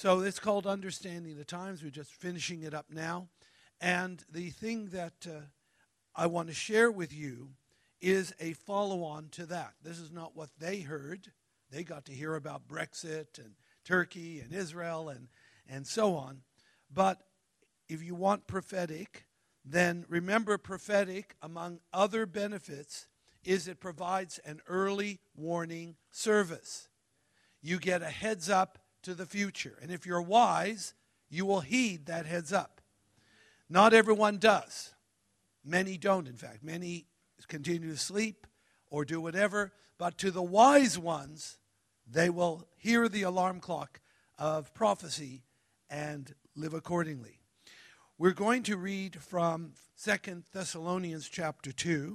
So it's called Understanding the Times. We're just finishing it up now. And the thing that I want to share with you is a follow-on to that. This is not what they heard. They got to hear about Brexit and Turkey and Israel and so on. But if you want prophetic, then remember prophetic, among other benefits, is it provides an early warning service. You get a heads up to the future. And if you're wise, you will heed that heads up. Not everyone does. Many don't, in fact. Many continue to sleep or do whatever. But to the wise ones, they will hear the alarm clock of prophecy and live accordingly. We're going to read from 2 Thessalonians chapter 2.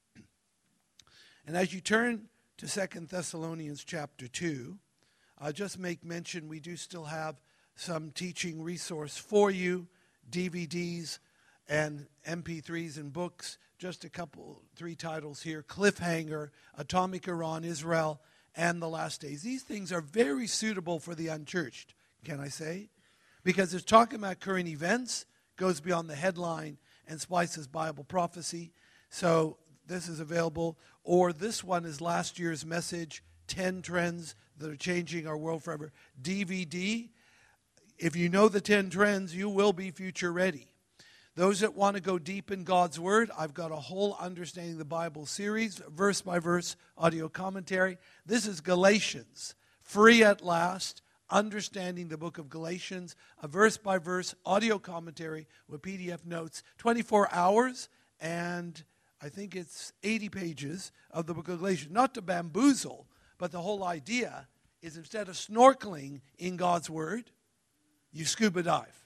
And as you turn to 2 Thessalonians chapter 2, I'll just make mention we do still have some teaching resource for you, DVDs and MP3s and books. Just three titles here: Cliffhanger, Atomic Iran, Israel, and The Last Days. These things are very suitable for the unchurched, can I say? Because it's talking about current events, goes beyond the headline, and splices Bible prophecy. So this is available. Or this one is last year's message, 10 Trends That Are Changing Our World Forever. DVD. If you know the 10 trends, you will be future ready. Those that want to go deep in God's Word, I've got a whole Understanding the Bible series, verse by verse audio commentary. This is Galatians, free at last, Understanding the book of Galatians, a verse by verse audio commentary with PDF notes, 24 hours, and I think it's 80 pages of the book of Galatians. Not to bamboozle, but the whole idea is instead of snorkeling in God's Word, you scuba dive.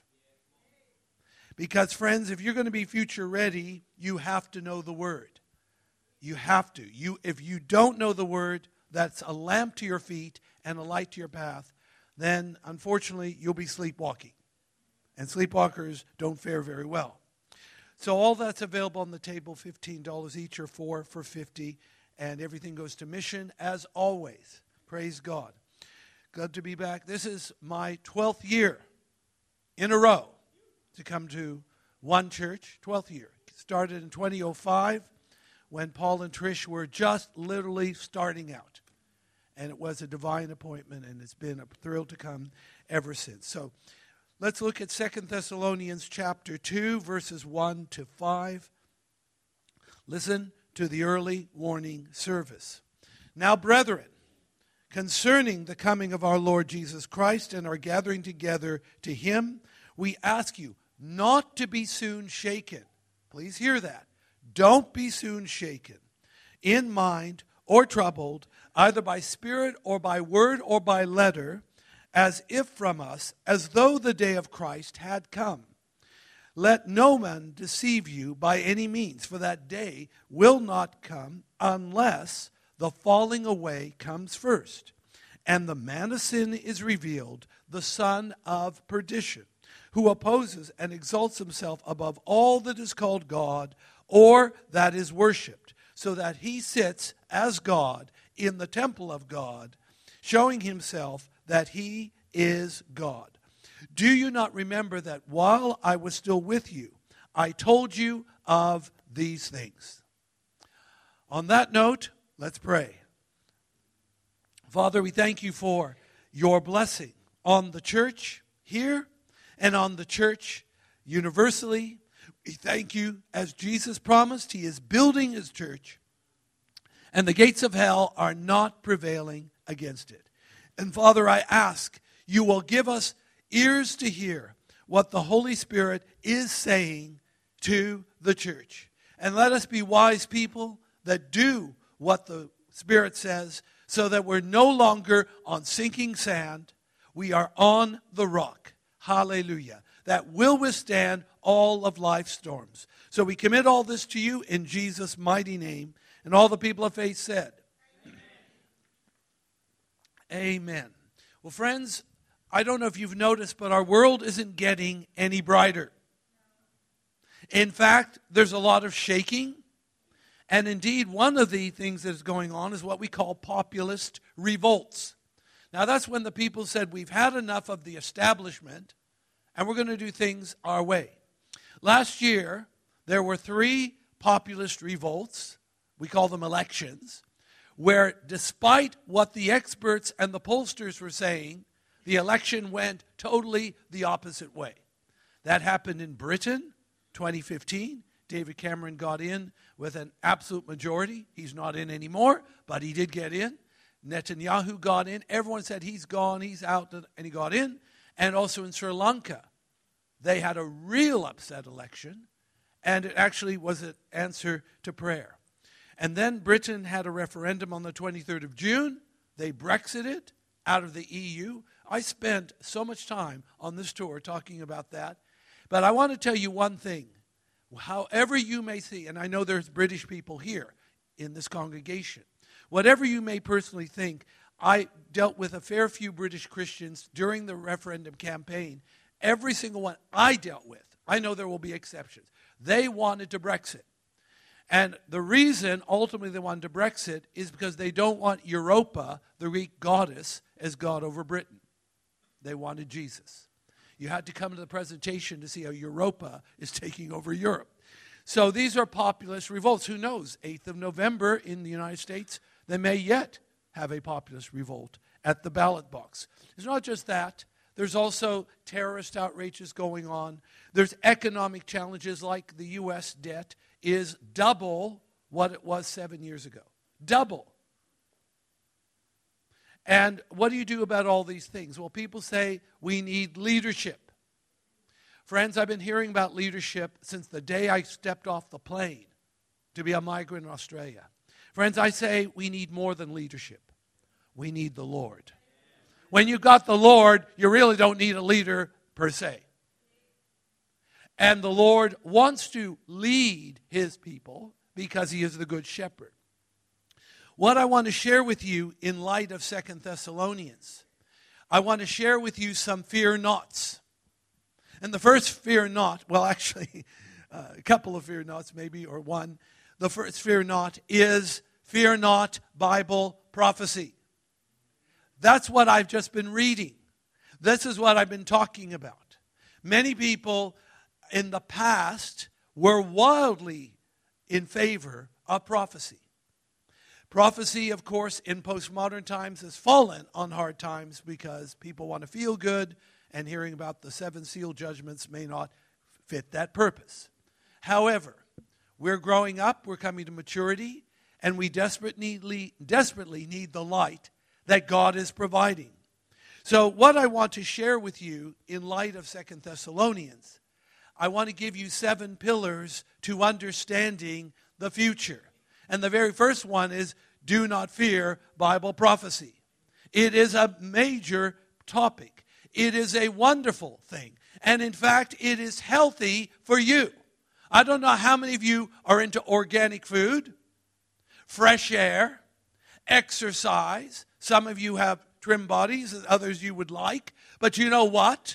Because, friends, if you're going to be future ready, you have to know the Word. You have to. If you don't know the Word, that's a lamp to your feet and a light to your path, then, unfortunately, you'll be sleepwalking. And sleepwalkers don't fare very well. So all that's available on the table, $15 each, or four for $50, and everything goes to mission, as always. Praise God. Good to be back. This is my 12th year in a row to come to one church, 12th year. Started in 2005 when Paul and Trish were just literally starting out. And it was a divine appointment, and it's been a thrill to come ever since. So let's look at 2 Thessalonians chapter 2, verses 1 to 5. Listen to the early warning service. Now, brethren, concerning the coming of our Lord Jesus Christ and our gathering together to him, we ask you not to be soon shaken. Please hear that. Don't be soon shaken in mind or troubled, either by spirit or by word or by letter, as if from us, as though the day of Christ had come. Let no man deceive you by any means, for that day will not come unless the falling away comes first, and the man of sin is revealed, the son of perdition, who opposes and exalts himself above all that is called God or that is worshipped, so that he sits as God in the temple of God, showing himself that he is God. Do you not remember that while I was still with you, I told you of these things? On that note, let's pray. Father, we thank you for your blessing on the church here and on the church universally. We thank you, as Jesus promised, he is building his church, and the gates of hell are not prevailing against it. And Father, I ask you will give us ears to hear what the Holy Spirit is saying to the church. And let us be wise people that do what the Spirit says, so that we're no longer on sinking sand. We are on the rock. Hallelujah. That will withstand all of life's storms. So we commit all this to you in Jesus' mighty name. And all the people of faith said, Amen. Well, friends, I don't know if you've noticed, but our world isn't getting any brighter. In fact, there's a lot of shaking. And indeed, one of the things that is going on is what we call populist revolts. Now that's when the people said, we've had enough of the establishment and we're going to do things our way. Last year, there were 3 populist revolts, we call them elections, where despite what the experts and the pollsters were saying, the election went totally the opposite way. That happened in Britain, 2015. David Cameron got in with an absolute majority. He's not in anymore, but he did get in. Netanyahu got in. Everyone said he's gone, he's out, and he got in. And also in Sri Lanka, they had a real upset election, and it actually was an answer to prayer. And then Britain had a referendum on the 23rd of June. They Brexited out of the EU. I spent so much time on this tour talking about that. But I want to tell you one thing. However you may see, and I know there's British people here in this congregation, whatever you may personally think, I dealt with a fair few British Christians during the referendum campaign. Every single one I dealt with, I know there will be exceptions, they wanted to Brexit. And the reason ultimately they wanted to Brexit is because they don't want Europa, the Greek goddess, as God over Britain. They wanted Jesus. You had to come to the presentation to see how Europa is taking over Europe. So these are populist revolts. Who knows? 8th of November in the United States, they may yet have a populist revolt at the ballot box. It's not just that. There's also terrorist outrages going on. There's economic challenges, like the U.S. debt is double what it was 7 years ago. Double. And what do you do about all these things? Well, people say we need leadership. Friends, I've been hearing about leadership since the day I stepped off the plane to be a migrant in Australia. Friends, I say we need more than leadership. We need the Lord. When you got the Lord, you really don't need a leader per se. And the Lord wants to lead his people because he is the good shepherd. What I want to share with you in light of 2 Thessalonians, I want to share with you some fear nots. And the first fear not, well actually a couple of fear nots maybe, or one. The first fear not is fear not Bible prophecy. That's what I've just been reading. This is what I've been talking about. Many people in the past were wildly in favor of prophecy. Prophecy, of course, in postmodern times has fallen on hard times because people want to feel good, and hearing about the 7 seal judgments may not fit that purpose. However, we're growing up, we're coming to maturity, and we desperately need the light that God is providing. So what I want to share with you in light of 2 Thessalonians, I want to give you 7 pillars to understanding the future. And the very first one is, do not fear Bible prophecy. It is a major topic. It is a wonderful thing. And in fact, it is healthy for you. I don't know how many of you are into organic food, fresh air, exercise. Some of you have trim bodies, and others you would like. But you know what?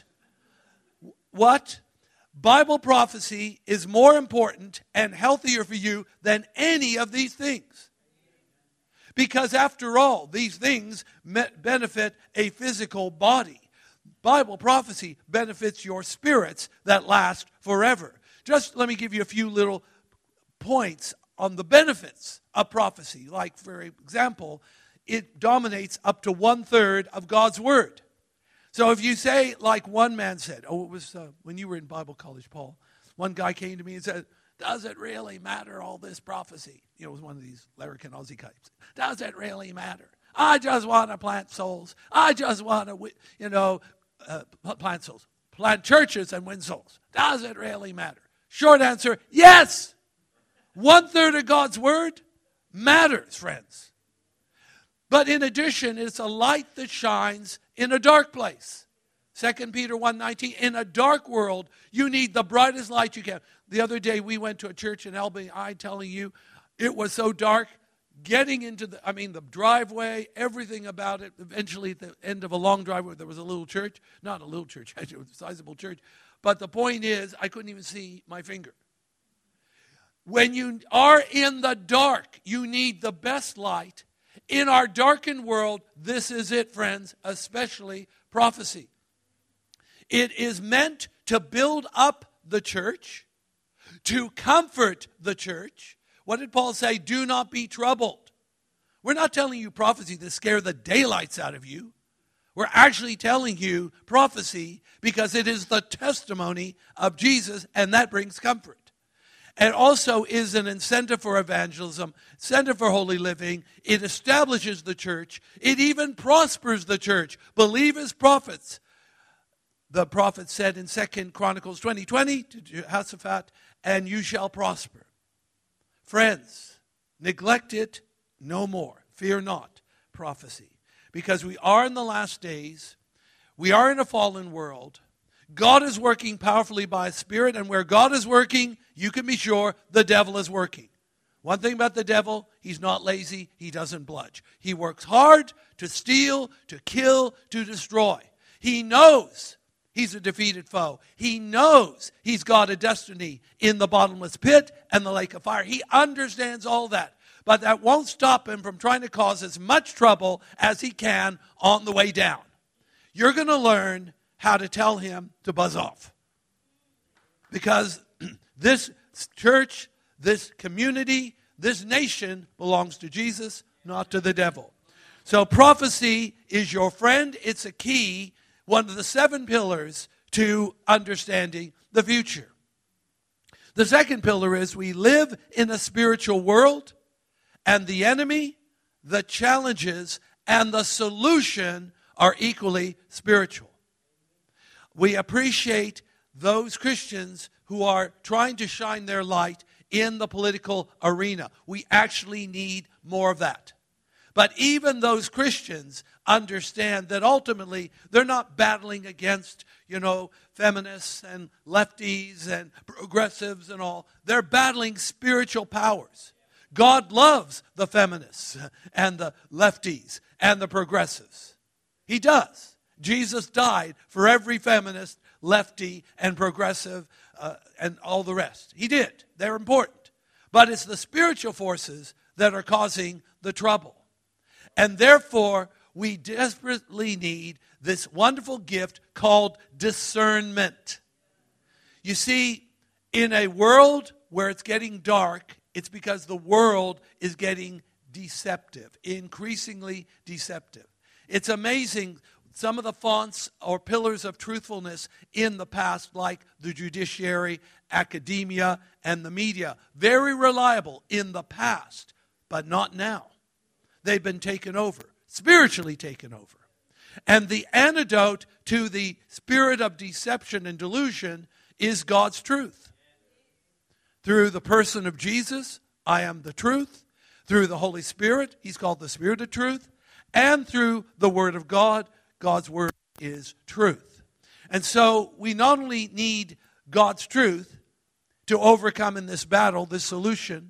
What? Bible prophecy is more important and healthier for you than any of these things. Because after all, these things benefit a physical body. Bible prophecy benefits your spirits that last forever. Just let me give you a few little points on the benefits of prophecy. Like, for example, it dominates up to 1/3 of God's Word. So if you say, like one man said, it was when you were in Bible college, Paul, one guy came to me and said, does it really matter, all this prophecy? It was one of these larrikin Aussie types. Does it really matter? I just want to plant souls. I just want to, plant souls. Plant churches and win souls. Does it really matter? Short answer, yes. 1/3 of God's Word matters, friends. But in addition, it's a light that shines in a dark place. 2 Peter 1:19, in a dark world, you need the brightest light you can. The other day, we went to a church in Albany. I'm telling you, it was so dark. Getting into the driveway, everything about it. Eventually, at the end of a long driveway, there was a little church. Not a little church, actually, it was a sizable church. But the point is, I couldn't even see my finger. When you are in the dark, you need the best light. In our darkened world, this is it, friends, especially prophecy. It is meant to build up the church, to comfort the church. What did Paul say? Do not be troubled. We're not telling you prophecy to scare the daylights out of you. We're actually telling you prophecy because it is the testimony of Jesus, and that brings comfort. And also is an incentive for evangelism, incentive for holy living. It establishes the church. It even prospers the church. Believe as prophets. The prophet said in 2 Chronicles 20:20 to Jehoshaphat, and you shall prosper. Friends, neglect it no more. Fear not prophecy. Because we are in the last days. We are in a fallen world. God is working powerfully by His Spirit, and where God is working, you can be sure the devil is working. One thing about the devil, he's not lazy, he doesn't bludge. He works hard to steal, to kill, to destroy. He knows he's a defeated foe. He knows he's got a destiny in the bottomless pit and the lake of fire. He understands all that. But that won't stop him from trying to cause as much trouble as he can on the way down. You're going to learn how to tell him to buzz off. Because this church, this community, this nation belongs to Jesus, not to the devil. So prophecy is your friend. It's a key, one of the 7 pillars to understanding the future. The second pillar is we live in a spiritual world, and the enemy, the challenges, and the solution are equally spiritual. We appreciate those Christians who are trying to shine their light in the political arena. We actually need more of that. But even those Christians understand that ultimately they're not battling against, feminists and lefties and progressives and all. They're battling spiritual powers. God loves the feminists and the lefties and the progressives. He does. Jesus died for every feminist, lefty, and progressive, and all the rest. He did. They're important. But it's the spiritual forces that are causing the trouble. And therefore, we desperately need this wonderful gift called discernment. You see, in a world where it's getting dark, it's because the world is getting deceptive, increasingly deceptive. It's amazing, some of the fonts or pillars of truthfulness in the past, like the judiciary, academia, and the media, very reliable in the past, but not now. They've been taken over, spiritually taken over. And the antidote to the spirit of deception and delusion is God's truth. Through the person of Jesus, I am the truth. Through the Holy Spirit, He's called the Spirit of truth. And through the Word of God, God's Word is truth. And so we not only need God's truth to overcome in this battle, this solution,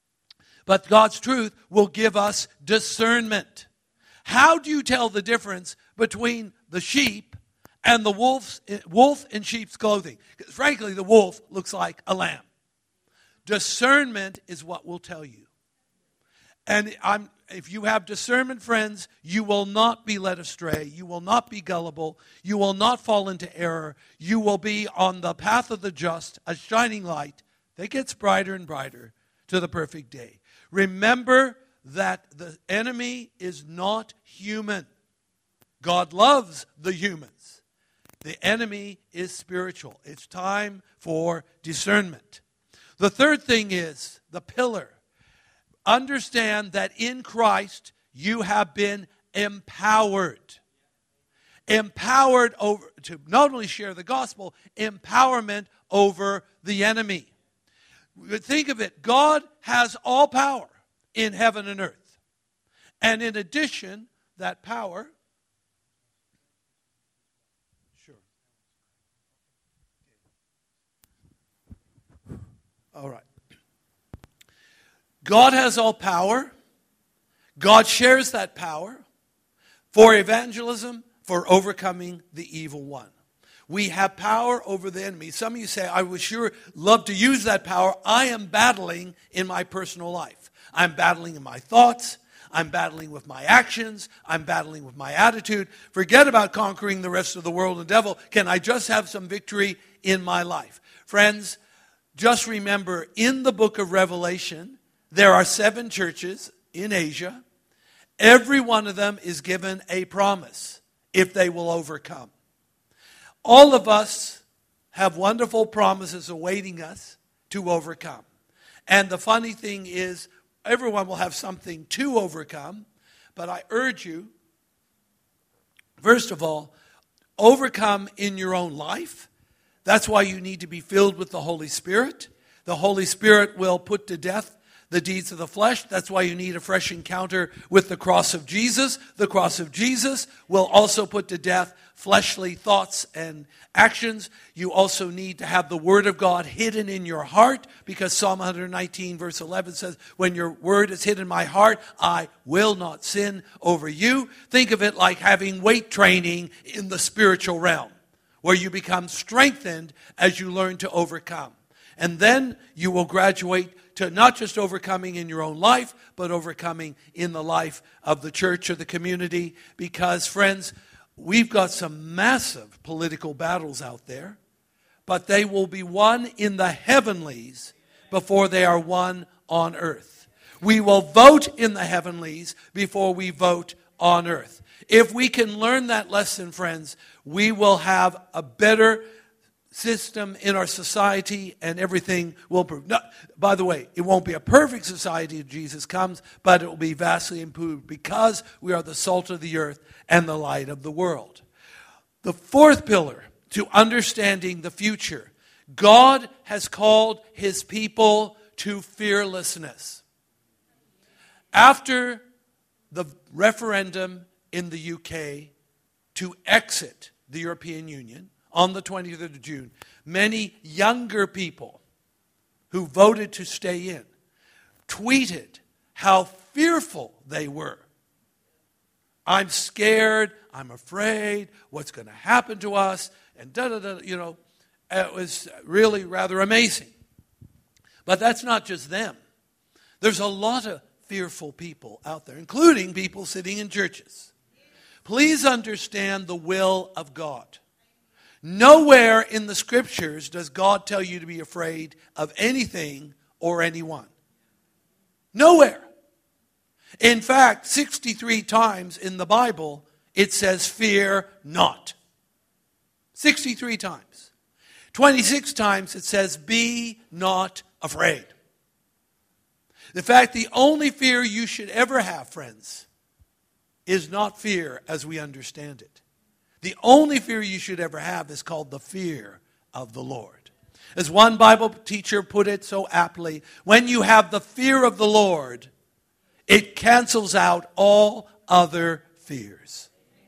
but God's truth will give us discernment. How do you tell the difference between the sheep and the wolf in sheep's clothing? Because frankly, the wolf looks like a lamb. Discernment is what will tell you. And if you have discernment, friends, you will not be led astray. You will not be gullible. You will not fall into error. You will be on the path of the just, a shining light that gets brighter and brighter to the perfect day. Remember that the enemy is not human. God loves the humans. The enemy is spiritual. It's time for discernment. The third thing is the pillar. Understand that in Christ you have been empowered. Empowered over to not only share the gospel, empowerment over the enemy. Think of it. God has all power in heaven and earth. And in addition, that power... Sure. All right. God has all power. God shares that power for evangelism, for overcoming the evil one. We have power over the enemy. Some of you say, I would sure love to use that power. I am battling in my personal life. I'm battling in my thoughts. I'm battling with my actions. I'm battling with my attitude. Forget about conquering the rest of the world and the devil. Can I just have some victory in my life? Friends, just remember, in the book of Revelation, there are 7 churches in Asia. Every one of them is given a promise if they will overcome. All of us have wonderful promises awaiting us to overcome. And the funny thing is, everyone will have something to overcome. But I urge you, first of all, overcome in your own life. That's why you need to be filled with the Holy Spirit. The Holy Spirit will put to death the deeds of the flesh. That's why you need a fresh encounter with the cross of Jesus. The cross of Jesus will also put to death fleshly thoughts and actions. You also need to have the Word of God hidden in your heart, because Psalm 119 verse 11 says, when your word is hid in my heart, I will not sin over you. Think of it like having weight training in the spiritual realm, where you become strengthened as you learn to overcome. And then you will graduate to not just overcoming in your own life, but overcoming in the life of the church or the community. Because, friends, we've got some massive political battles out there, but they will be won in the heavenlies before they are won on earth. We will vote in the heavenlies before we vote on earth. If we can learn that lesson, friends, we will have a better system in our society, and everything will improve. No, by the way, it won't be a perfect society if Jesus comes, but it will be vastly improved, because we are the salt of the earth and the light of the world. The 4th pillar to understanding the future: God has called his people to fearlessness. After the referendum in the UK to exit the European Union on the 20th of June, many younger people who voted to stay in tweeted how fearful they were. I'm scared, I'm afraid, what's going to happen to us, and it was really rather amazing. But that's not just them. There's a lot of fearful people out there, including people sitting in churches. Please understand the will of God. Nowhere in the scriptures does God tell you to be afraid of anything or anyone. Nowhere. In fact, 63 times in the Bible, it says, fear not. 63 times. 26 times it says, be not afraid. In fact, the only fear you should ever have, friends, is not fear as we understand it. The only fear you should ever have is called the fear of the Lord. As one Bible teacher put it so aptly, when you have the fear of the Lord, it cancels out all other fears.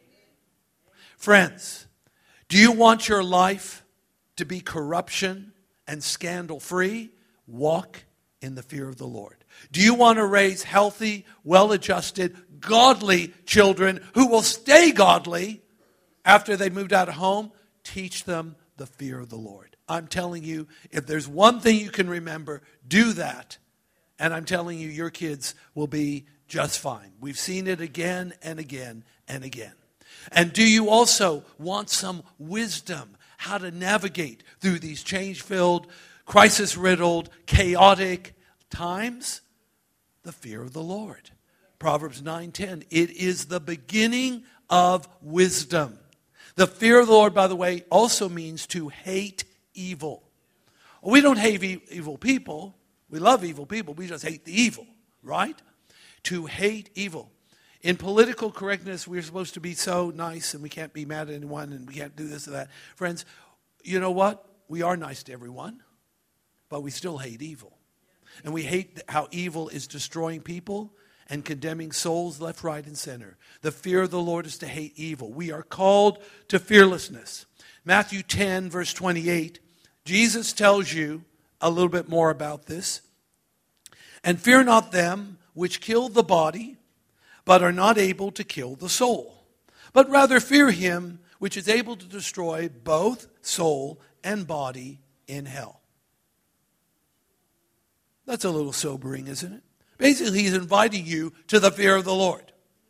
Friends, do you want your life to be corruption and scandal free? Walk in the fear of the Lord. Do you want to raise healthy, well-adjusted, godly children who will stay godly after they moved out of home? Teach them the fear of the Lord. I'm telling you, if there's one thing you can remember, do that. And I'm telling you, your kids will be just fine. We've seen it again and again and again. And do you also want some wisdom how to navigate through these change-filled, crisis-riddled, chaotic times? The fear of the Lord. Proverbs 9:10, it is the beginning of wisdom. The fear of the Lord, by the way, also means to hate evil. We don't hate evil people. We love evil people. We just hate the evil, right? To hate evil. In political correctness, we're supposed to be so nice and we can't be mad at anyone and we can't do this or that. Friends, you know what? We are nice to everyone, but we still hate evil. And we hate how evil is destroying people and condemning souls left, right, and center. The fear of the Lord is to hate evil. We are called to fearlessness. Matthew 10, verse 28, Jesus tells you a little bit more about this. And fear not them which kill the body, but are not able to kill the soul. But rather fear him which is able to destroy both soul and body in hell. That's a little sobering, isn't it? Basically, he's inviting you to the fear of the Lord.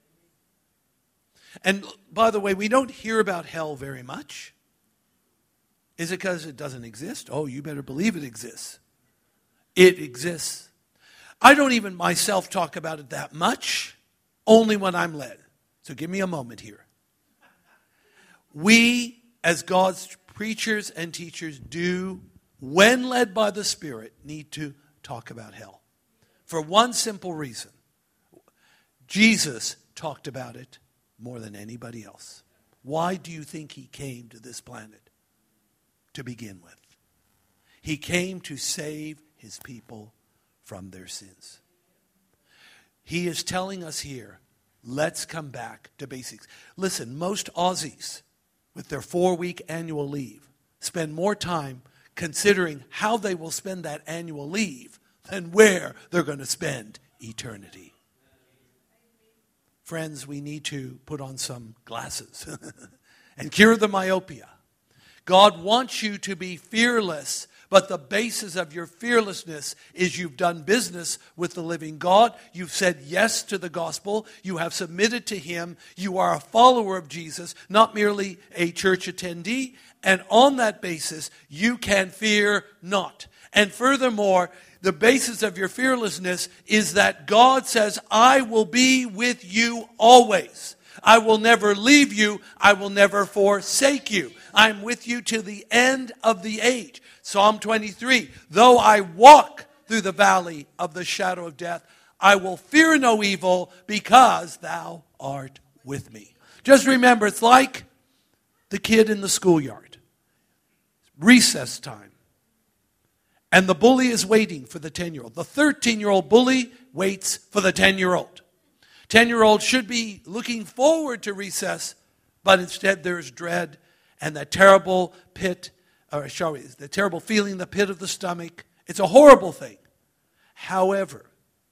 And by the way, we don't hear about hell very much. Is it because it doesn't exist? Oh, you better believe it exists. It exists. I don't even myself talk about it that much, only when I'm led. So give me a moment here. We, as God's preachers and teachers, do, when led by the Spirit, need to talk about hell. For one simple reason. Jesus talked about it more than anybody else. Why do you think he came to this planet to begin with? He came to save his people from their sins. He is telling us here, let's come back to basics. Listen, most Aussies, with their 4-week annual leave, spend more time considering how they will spend that annual leave than where they're going to spend eternity. Friends, we need to put on some glasses and cure the myopia. God wants you to be fearless, but the basis of your fearlessness is you've done business with the living God. You've said yes to the gospel. You have submitted to him. You are a follower of Jesus, not merely a church attendee. And on that basis, you can fear not. And furthermore, the basis of your fearlessness is that God says, I will be with you always. I will never leave you. I will never forsake you. I'm with you to the end of the age. Psalm 23, though I walk through the valley of the shadow of death, I will fear no evil because thou art with me. Just remember, it's like the kid in the schoolyard. Recess time. And the bully is waiting for the 10-year-old. The 13-year-old bully waits for the 10-year-old. 10-year-old should be looking forward to recess, but instead there's dread and that terrible the terrible feeling in the pit of the stomach. It's a horrible thing. However,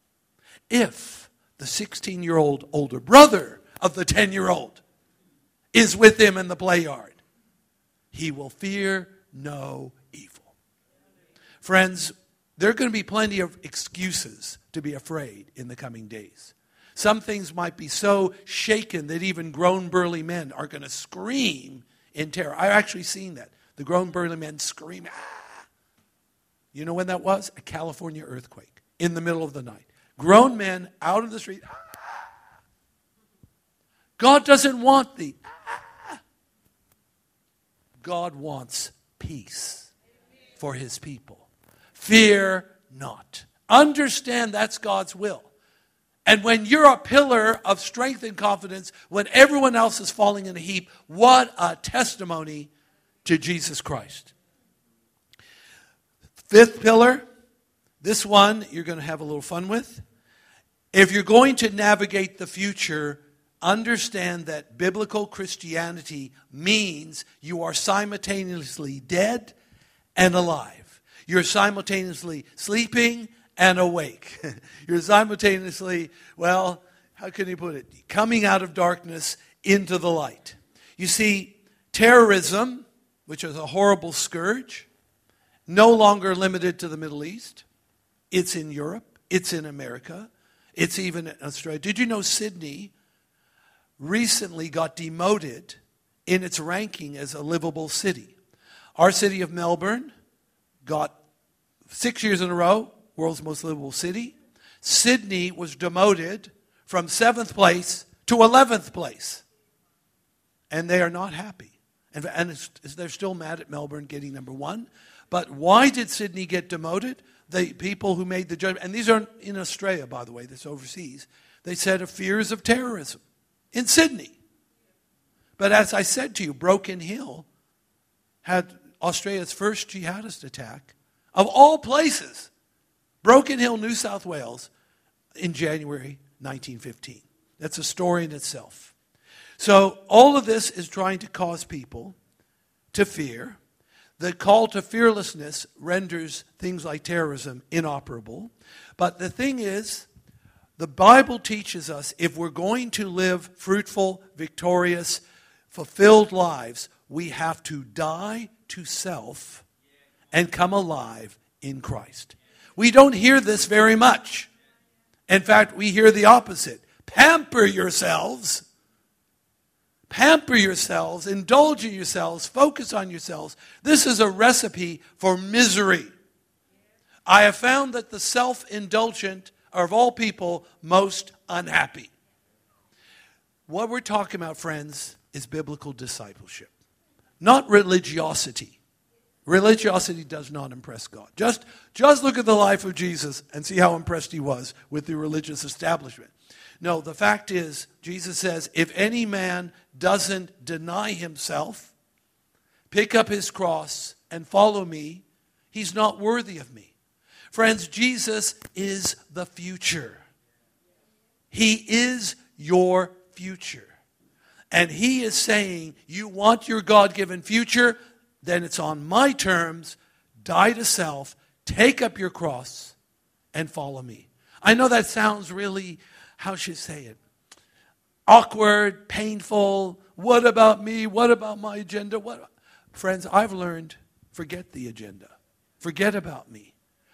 if the 16-year-old older brother of the 10-year-old is with him in the play yard, he will fear no evil. Friends, there are going to be plenty of excuses to be afraid in the coming days. Some things might be so shaken that even grown burly men are going to scream in terror. I've actually seen that. The grown burly men scream, ah! You know when that was? A California earthquake in the middle of the night. Grown men out of the street, ah! God doesn't want the ah! God wants peace for his people. Fear not. Understand that's God's will. And when you're a pillar of strength and confidence, when everyone else is falling in a heap, what a testimony to Jesus Christ. Fifth pillar, this one you're going to have a little fun with. If you're going to navigate the future, understand that biblical Christianity means you are simultaneously dead and alive. You're simultaneously sleeping and awake. You're simultaneously, well, how can you put it? Coming out of darkness into the light. You see, terrorism, which is a horrible scourge, no longer limited to the Middle East. It's in Europe. It's in America. It's even in Australia. Did you know Sydney recently got demoted in its ranking as a livable city? Our city of Melbourne got 6 years in a row, world's most livable city. Sydney was demoted from 7th place to 11th place. And they are not happy. And they're still mad at Melbourne getting number 1. But why did Sydney get demoted? The people who made the judgment, and these aren't in Australia, by the way, this overseas, they said of fears of terrorism in Sydney. But as I said to you, Broken Hill had Australia's first jihadist attack, of all places, Broken Hill, New South Wales, in January 1915. That's a story in itself. So all of this is trying to cause people to fear. The call to fearlessness renders things like terrorism inoperable. But the thing is, the Bible teaches us if we're going to live fruitful, victorious, fulfilled lives, we have to die to self and come alive in Christ. We don't hear this very much. In fact, we hear the opposite. Pamper yourselves. Pamper yourselves. Indulge in yourselves. Focus on yourselves. This is a recipe for misery. I have found that the self-indulgent are of all people most unhappy. What we're talking about, friends, is biblical discipleship. Not religiosity. Religiosity does not impress God. Just look at the life of Jesus and see how impressed he was with the religious establishment. No, the fact is, Jesus says, if any man doesn't deny himself, pick up his cross and follow me, he's not worthy of me. Friends, Jesus is the future. He is your future. And he is saying, you want your God-given future? Then it's on my terms. Die to self, take up your cross, and follow me. I know that sounds really, how should I say it? Awkward, painful. What about me? What about my agenda? Friends, I've learned, forget the agenda. Forget about me.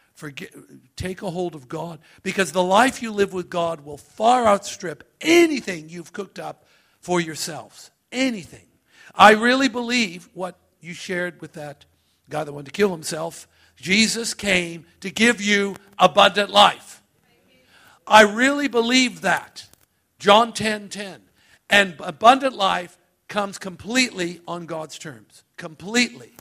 Take a hold of God. Because the life you live with God will far outstrip anything you've cooked up for yourselves. Anything. I really believe what you shared with that guy that wanted to kill himself. Jesus came to give you abundant life. I really believe that. John 10:10. And abundant life comes completely on God's terms. Completely.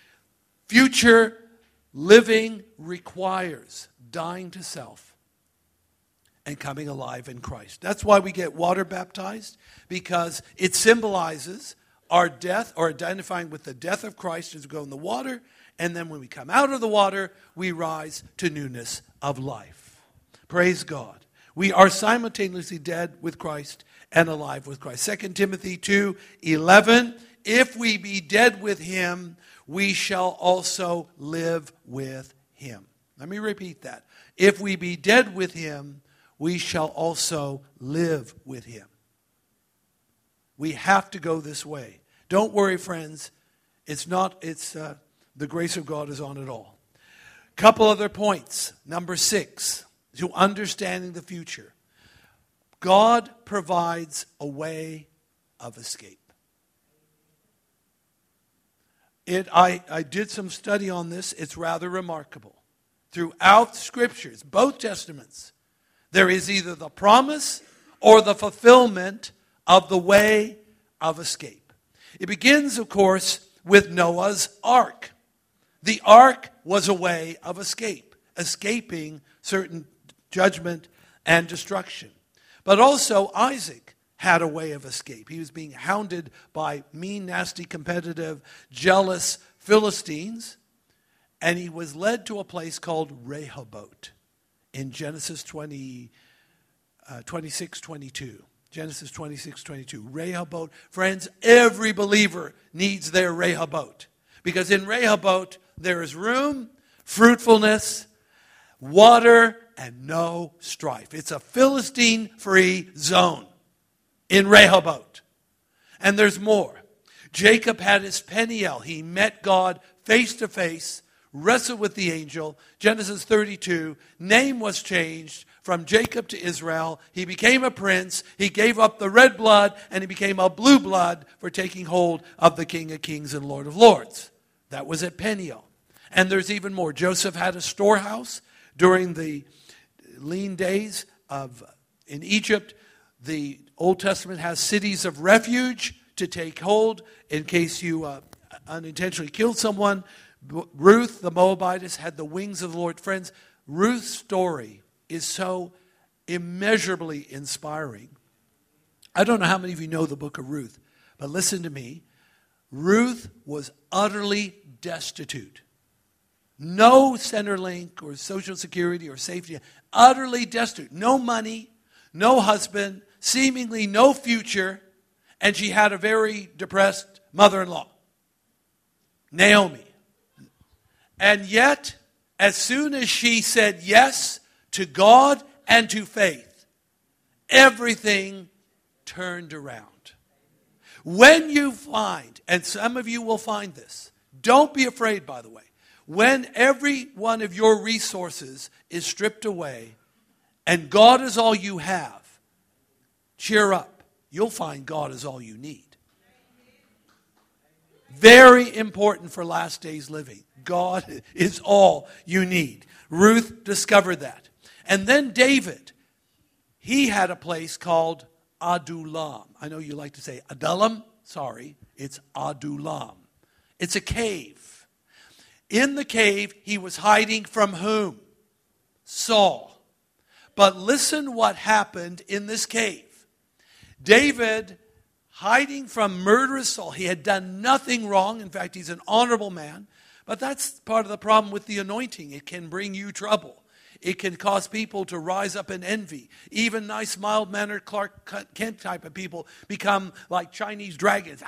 Future living requires dying to self and coming alive in Christ. That's why we get water baptized, because it symbolizes our death, or identifying with the death of Christ as we go in the water, and then when we come out of the water, we rise to newness of life. Praise God. We are simultaneously dead with Christ and alive with Christ. 2 Timothy 2:11, if we be dead with him, we shall also live with him. Let me repeat that. If we be dead with him, we shall also live with him. We have to go this way. Don't worry, friends. The grace of God is on it all. Couple other points. Number 6, to understanding the future. God provides a way of escape. I did some study on this. It's rather remarkable. Throughout Scriptures, both Testaments, there is either the promise or the fulfillment of the way of escape. It begins, of course, with Noah's ark. The ark was a way of escape, escaping certain judgment and destruction. But also Isaac had a way of escape. He was being hounded by mean, nasty, competitive, jealous Philistines, and he was led to a place called Rehoboth in Genesis 26:22. Genesis 26:22. Rehoboth. Friends, every believer needs their Rehoboth. Because in Rehoboth, there is room, fruitfulness, water, and no strife. It's a Philistine-free zone in Rehoboth. And there's more. Jacob had his Peniel. He met God face to face, wrestled with the angel. Genesis 32, name was changed from Jacob to Israel. He became a prince. He gave up the red blood, and he became a blue blood for taking hold of the King of Kings and Lord of Lords. That was at Peniel. And there's even more. Joseph had a storehouse during the lean days in Egypt. The Old Testament has cities of refuge to take hold in case you unintentionally killed someone. Ruth, the Moabitess, had the wings of the Lord. Friends, Ruth's story is so immeasurably inspiring. I don't know how many of you know the book of Ruth, but listen to me. Ruth was utterly destitute. No Centerlink or Social Security or safety. Utterly destitute. No money, no husband, seemingly no future, and she had a very depressed mother-in-law, Naomi. And yet, as soon as she said yes to God and to faith, everything turned around. When you find, and some of you will find this, don't be afraid, by the way, when every one of your resources is stripped away and God is all you have, cheer up. You'll find God is all you need. Very important for last days living. God is all you need. Ruth discovered that. And then David, he had a place called Adullam. I know you like to say Adullam. Sorry, it's Adullam. It's a cave. In the cave, he was hiding from whom? Saul. But listen what happened in this cave. David, hiding from murderous Saul. He had done nothing wrong. In fact, he's an honorable man. But that's part of the problem with the anointing. It can bring you trouble. It can cause people to rise up in envy. Even nice, mild-mannered Clark Kent type of people become like Chinese dragons.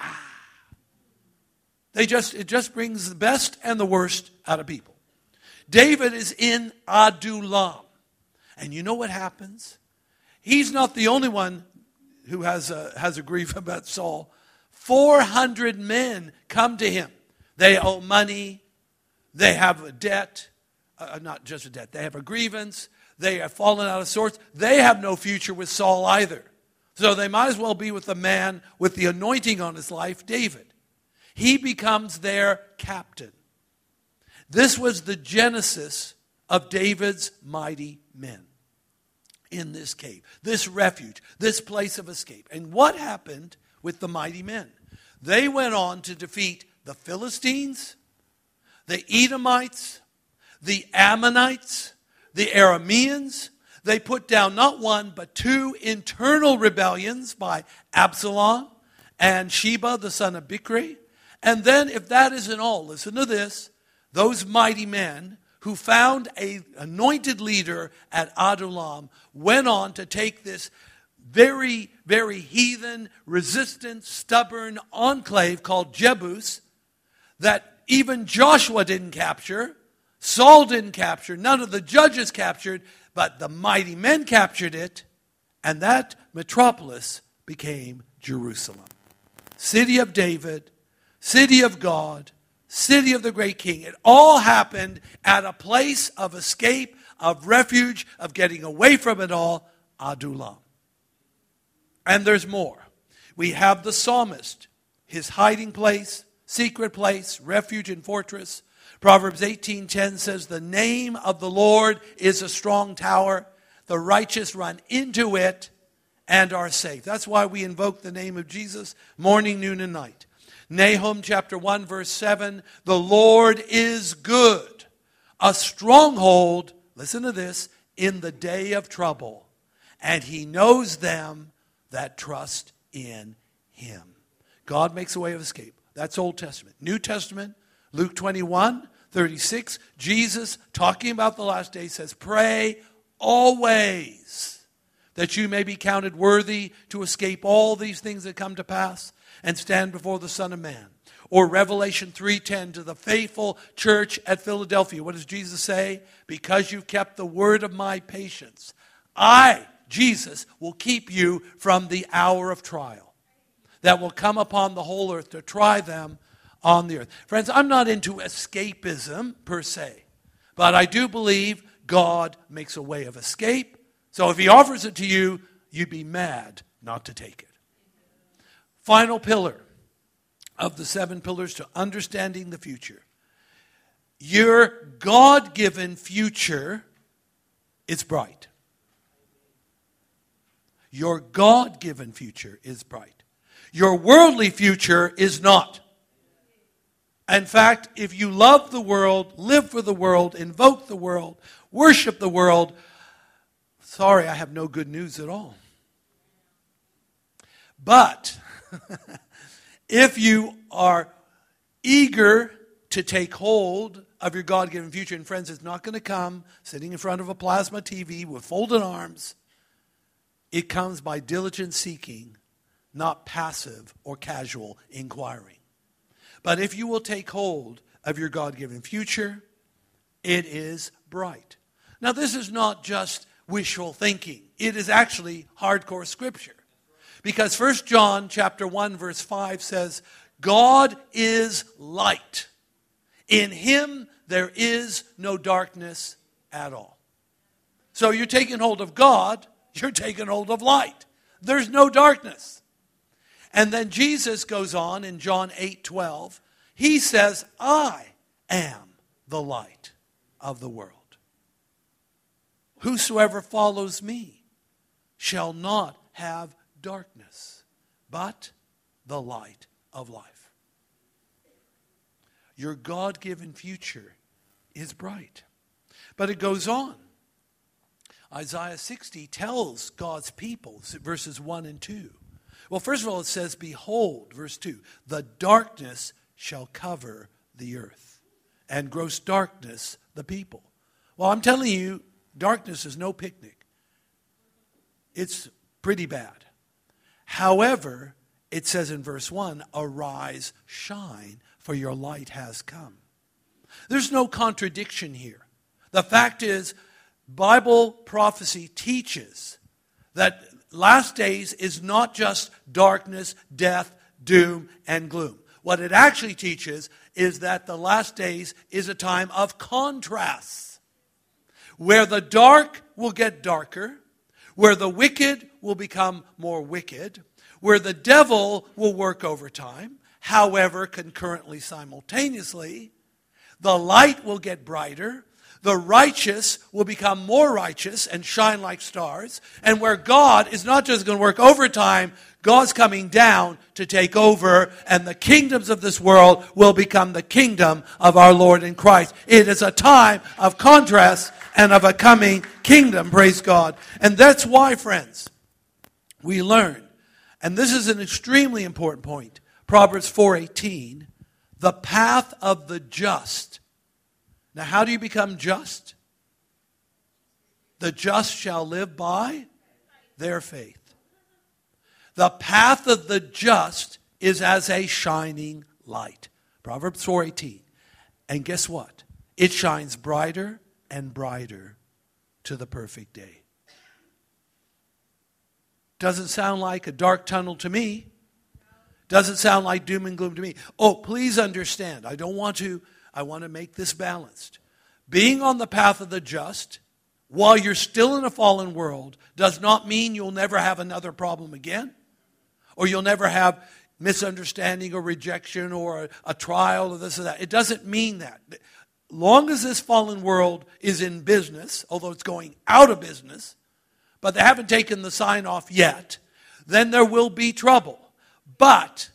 It just brings the best and the worst out of people. David is in Adullam. And you know what happens? He's not the only one who has a grief about Saul. 400 men come to him. They owe money. They have a debt. Not just a debt. They have a grievance. They have fallen out of sorts. They have no future with Saul either. So they might as well be with the man with the anointing on his life, David. He becomes their captain. This was the genesis of David's mighty men in this cave, this refuge, this place of escape. And what happened with the mighty men? They went on to defeat the Philistines, the Edomites, the Ammonites, the Arameans. They put down not one but two internal rebellions by Absalom and Sheba, the son of Bichri. And then, if that isn't all, listen to this. Those mighty men who found an anointed leader at Adullam went on to take this very, very heathen, resistant, stubborn enclave called Jebus that even Joshua didn't capture, Saul didn't capture, none of the judges captured, but the mighty men captured it, and that metropolis became Jerusalem. City of David, city of God, city of the great king. It all happened at a place of escape, of refuge, of getting away from it all, Adullam. And there's more. We have the psalmist, his hiding place, secret place, refuge and fortress. Proverbs 18:10 says, the name of the Lord is a strong tower. The righteous run into it and are safe. That's why we invoke the name of Jesus morning, noon, and night. Nahum chapter 1 verse 7, the Lord is good, a stronghold, listen to this, in the day of trouble, and he knows them that trust in him. God makes a way of escape. That's Old Testament. New Testament, Luke 21:36, Jesus, talking about the last days, says, pray always that you may be counted worthy to escape all these things that come to pass and stand before the Son of Man. Or Revelation 3:10 to the faithful church at Philadelphia. What does Jesus say? Because you've kept the word of my patience, I, Jesus, will keep you from the hour of trial that will come upon the whole earth to try them on the earth. Friends, I'm not into escapism per se, but I do believe God makes a way of escape. So if he offers it to you, you'd be mad not to take it. Final pillar of the 7 pillars to understanding the future. Your God-given future is bright. Your God-given future is bright. Your worldly future is not. In fact, if you love the world, live for the world, invoke the world, worship the world, sorry, I have no good news at all. But if you are eager to take hold of your God-given future, and friends, it's not going to come sitting in front of a plasma TV with folded arms. It comes by diligent seeking, not passive or casual inquiring. But if you will take hold of your God-given future, it is bright. Now, this is not just wishful thinking. It is actually hardcore scripture. Because 1 John chapter 1 verse 5 says, God is light. In him there is no darkness at all. So you're taking hold of God, you're taking hold of light. There's no darkness. And then Jesus goes on in John 8:12. He says, I am the light of the world. Whosoever follows me shall not have darkness, but the light of life. Your God-given future is bright. But it goes on. Isaiah 60 tells God's people, verses 1 and 2. Well, first of all, it says, behold, verse 2, the darkness shall cover the earth, and gross darkness the people. Well, I'm telling you, darkness is no picnic. It's pretty bad. However, it says in verse 1, arise, shine, for your light has come. There's no contradiction here. The fact is, Bible prophecy teaches that last days is not just darkness, death, doom, and gloom. What it actually teaches is that the last days is a time of contrasts, where the dark will get darker, where the wicked will become more wicked, where the devil will work overtime. However, concurrently, simultaneously, the light will get brighter, the righteous will become more righteous and shine like stars, and where God is not just going to work overtime, God's coming down to take over, and the kingdoms of this world will become the kingdom of our Lord in Christ. It is a time of contrast and of a coming kingdom, praise God. And that's why, friends, we learn, and this is an extremely important point, Proverbs 4:18, the path of the just. Now, how do you become just? The just shall live by their faith. The path of the just is as a shining light. Proverbs 4:18. And guess what? It shines brighter and brighter to the perfect day. Doesn't sound like a dark tunnel to me. Doesn't sound like doom and gloom to me. Oh, please understand. I want to make this balanced. Being on the path of the just, while you're still in a fallen world, does not mean you'll never have another problem again. Or you'll never have misunderstanding or rejection or a trial or this or that. It doesn't mean that. Long as this fallen world is in business, although it's going out of business, but they haven't taken the sign off yet, then there will be trouble. But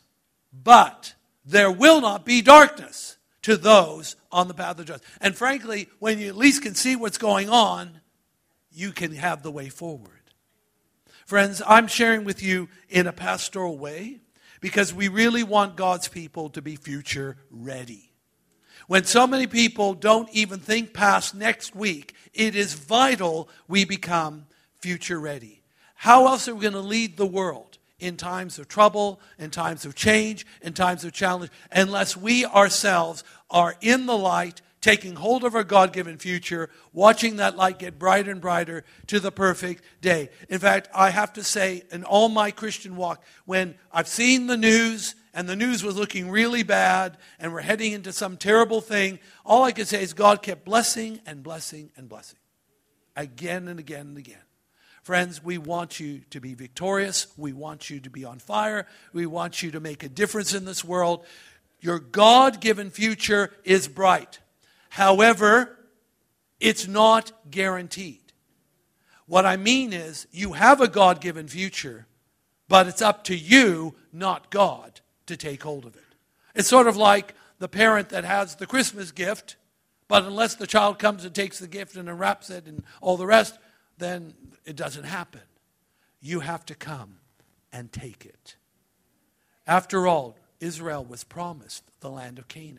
there will not be darkness to those on the path of the just. And frankly, when you at least can see what's going on, you can have the way forward. Friends, I'm sharing with you in a pastoral way because we really want God's people to be future ready. When so many people don't even think past next week, it is vital we become future ready. How else are we going to lead the world in times of trouble, in times of change, in times of challenge, unless we ourselves are in the light, taking hold of our God-given future, watching that light get brighter and brighter to the perfect day. In fact, I have to say, in all my Christian walk, when I've seen the news, and the news was looking really bad, and we're heading into some terrible thing, all I can say is God kept blessing and blessing and blessing. Again and again and again. Friends, we want you to be victorious. We want you to be on fire. We want you to make a difference in this world. Your God-given future is bright. However, it's not guaranteed. What I mean is, you have a God-given future, but it's up to you, not God, to take hold of it. It's sort of like the parent that has the Christmas gift, but unless the child comes and takes the gift and unwraps it and all the rest, then it doesn't happen. You have to come and take it. After all, Israel was promised the land of Canaan.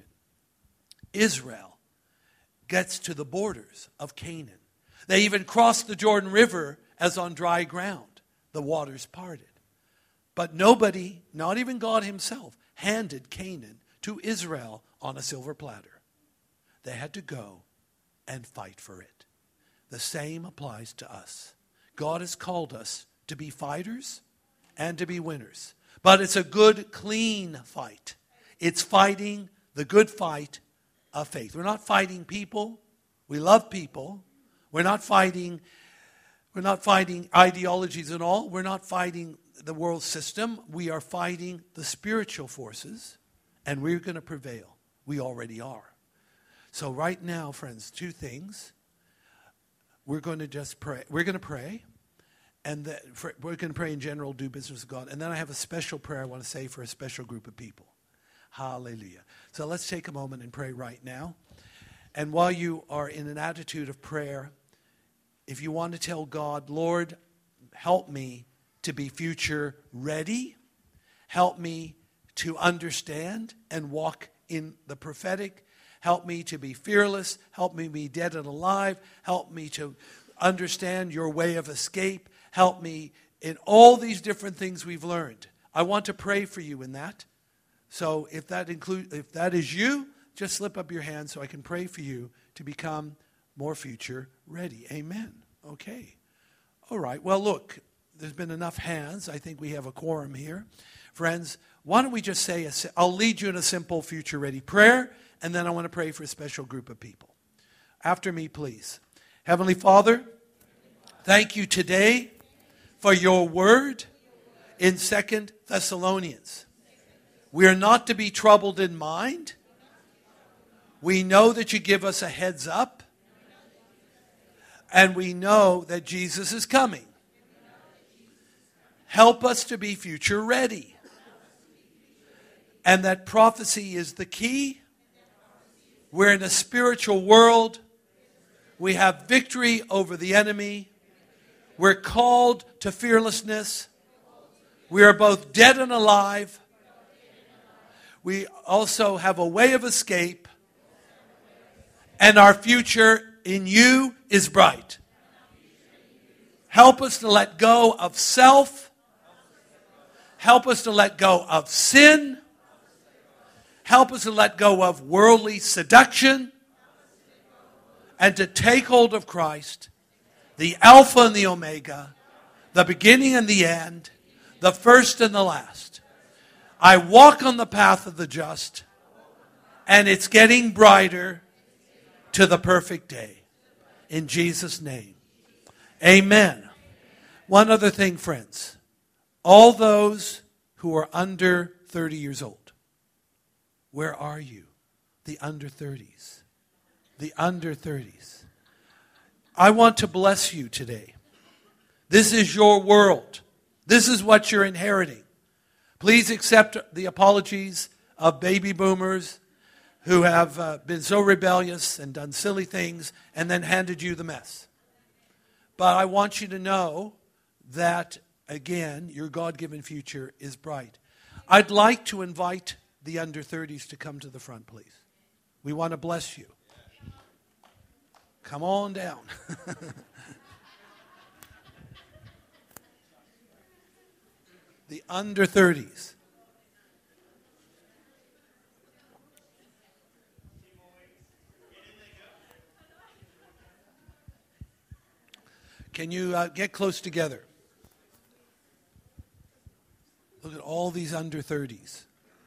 Israel gets to the borders of Canaan. They even crossed the Jordan River as on dry ground. The waters parted. But nobody, not even God himself, handed Canaan to Israel on a silver platter. They had to go and fight for it. The same applies to us. God has called us to be fighters and to be winners. But it's a good, clean fight. It's fighting the good fight of faith. We're not fighting people. We love people. We're not fighting We're not fighting ideologies at all. We're not fighting the world system. We are fighting the spiritual forces, and we're going to prevail. We already are. So right now, friends, two things. We're going to just pray. We're going to pray, and we're going to pray in general, do business with God. And then I have a special prayer I want to say for a special group of people. Hallelujah. So let's take a moment and pray right now. And while you are in an attitude of prayer, if you want to tell God, Lord, help me to be future ready. Help me to understand and walk in the prophetic. Help me to be fearless. Help me be dead and alive. Help me to understand your way of escape. Help me in all these different things we've learned. I want to pray for you in that. So if that is you, just slip up your hand so I can pray for you to become more future ready. Amen. Okay. All right. Well, look, there's been enough hands. I think we have a quorum here. Friends, why don't we just say, I'll lead you in a simple future ready prayer, and then I want to pray for a special group of people. After me, please. Heavenly Father, thank you today for your word in 2 Thessalonians. We are not to be troubled in mind. We know that you give us a heads up. And we know that Jesus is coming. Help us to be future ready. And that prophecy is the key. We're in a spiritual world. We have victory over the enemy. We're called to fearlessness. We are both dead and alive. We also have a way of escape. And our future in you is bright. Help us to let go of self. Help us to let go of sin. Help us to let go of worldly seduction. And to take hold of Christ, the Alpha and the Omega, the beginning and the end, the first and the last. I walk on the path of the just, and it's getting brighter to the perfect day. In Jesus' name. Amen. One other thing, friends. All those who are under 30 years old, where are you? The under 30s. The under 30s. I want to bless you today. This is your world. This is what you're inheriting. Please accept the apologies of baby boomers who have been so rebellious and done silly things and then handed you the mess. But I want you to know that, again, your God-given future is bright. I'd like to invite the under 30s to come to the front, please. We want to bless you. Come on down. The under 30s. Can you get close together? Look at all these under 30s.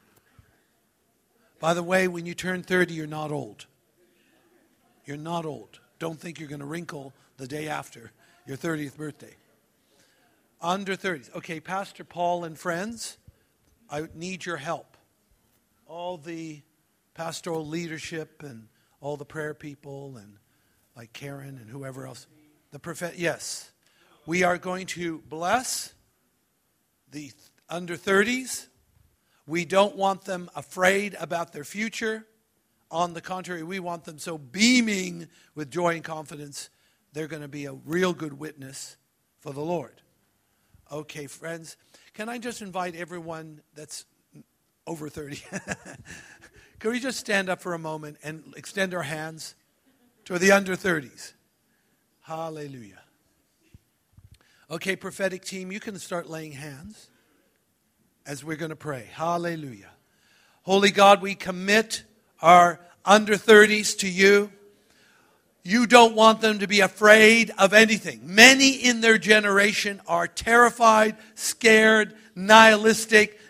By the way, when you turn 30, you're not old. You're not old. Don't think you're going to wrinkle the day after your 30th birthday. Under 30s. Okay, Pastor Paul and friends, I need your help. All the pastoral leadership and all the prayer people and like Karen and whoever else. The prophet, yes. We are going to bless the under 30s. We don't want them afraid about their future. On the contrary, we want them so beaming with joy and confidence, they're going to be a real good witness for the Lord. Okay, friends, can I just invite everyone that's over 30? Can we just stand up for a moment and extend our hands to the under 30s? Hallelujah. Okay, prophetic team, you can start laying hands as we're going to pray. Hallelujah. Holy God, we commit our under 30s to you. You don't want them to be afraid of anything. Many in their generation are terrified, scared, nihilistic,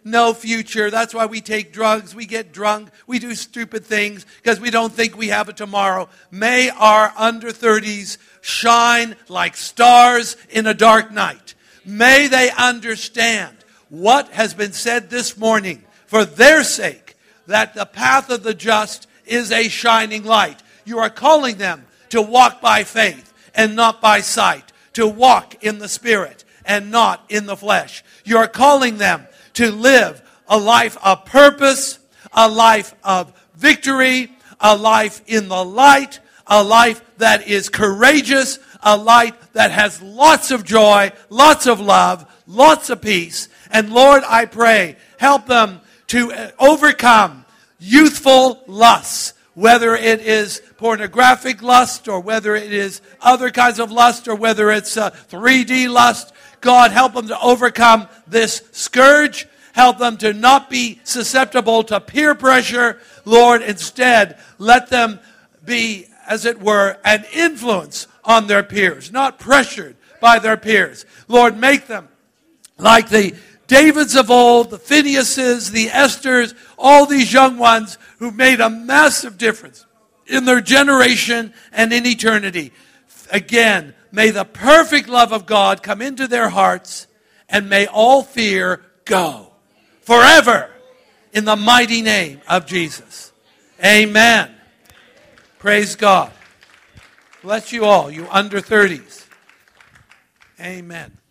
no future. That's why we take drugs, we get drunk, we do stupid things because we don't think we have a tomorrow. May our under 30s shine like stars in a dark night. May they understand what has been said this morning for their sake, that the path of the just is a shining light. You are calling them to walk by faith and not by sight, to walk in the Spirit and not in the flesh. You are calling them to live a life of purpose, a life of victory, a life in the light, a life that is courageous, a life that has lots of joy, lots of love, lots of peace. And Lord, I pray, help them to overcome youthful lusts, whether it is pornographic lust or whether it is other kinds of lust or whether it's 3D lust. God, help them to overcome this scourge. Help them to not be susceptible to peer pressure. Lord, instead, let them be, as it were, an influence on their peers, not pressured by their peers. Lord, make them like the Davids of old, the Phinehas's, the Esthers, all these young ones who made a massive difference in their generation and in eternity. Again, may the perfect love of God come into their hearts, and may all fear go forever in the mighty name of Jesus. Amen. Praise God. Bless you all, you under 30s. Amen.